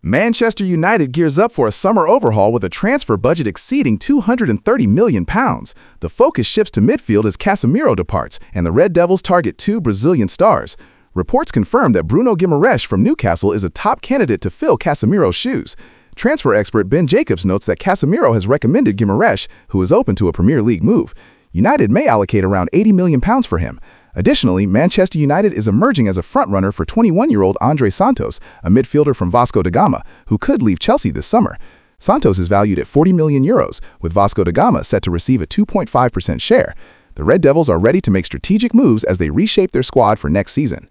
Manchester United gears up for a summer overhaul with a transfer budget exceeding £230 million. The focus shifts to midfield as Casemiro departs, and the Red Devils target two Brazilian stars. Reports confirm that Bruno Guimaraes from Newcastle is a top candidate to fill Casemiro's shoes. Transfer expert Ben Jacobs notes that Casemiro has recommended Guimaraes, who is open to a Premier League move. United may allocate around £80 million for him. Additionally, Manchester United is emerging as a frontrunner for 21-year-old Andre Santos, a midfielder from Vasco da Gama, who could leave Chelsea this summer. Santos is valued at €40 million, with Vasco da Gama set to receive a 2.5% share. The Red Devils are ready to make strategic moves as they reshape their squad for next season.